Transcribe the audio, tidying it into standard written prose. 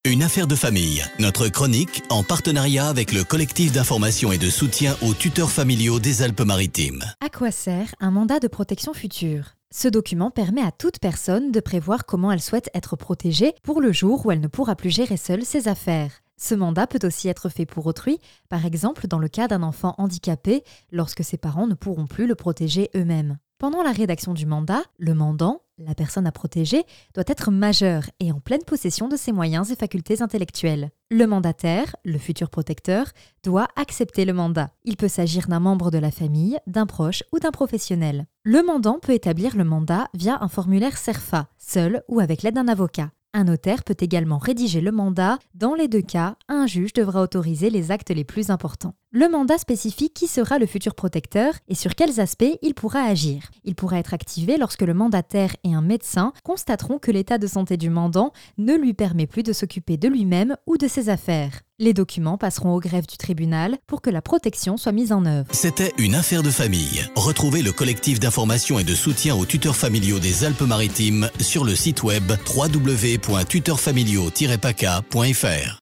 Une affaire de famille, notre chronique en partenariat avec le collectif d'information et de soutien aux tuteurs familiaux des Alpes-Maritimes. À quoi sert un mandat de protection future ? Ce document permet à toute personne de prévoir comment elle souhaite être protégée pour le jour où elle ne pourra plus gérer seule ses affaires. Ce mandat peut aussi être fait pour autrui, par exemple dans le cas d'un enfant handicapé, lorsque ses parents ne pourront plus le protéger eux-mêmes. Pendant la rédaction du mandat, le mandant, la personne à protéger, doit être majeur et en pleine possession de ses moyens et facultés intellectuelles. Le mandataire, le futur protecteur, doit accepter le mandat. Il peut s'agir d'un membre de la famille, d'un proche ou d'un professionnel. Le mandant peut établir le mandat via un formulaire CERFA, seul ou avec l'aide d'un avocat. Un notaire peut également rédiger le mandat. Dans les deux cas, un juge devra autoriser les actes les plus importants. Le mandat spécifie qui sera le futur protecteur et sur quels aspects il pourra agir. Il pourra être activé lorsque le mandataire et un médecin constateront que l'état de santé du mandant ne lui permet plus de s'occuper de lui-même ou de ses affaires. Les documents passeront au greffe du tribunal pour que la protection soit mise en œuvre. C'était une affaire de famille. Retrouvez le collectif d'information et de soutien aux tuteurs familiaux des Alpes-Maritimes sur le site web www.tuteurfamiliaux-paca.fr.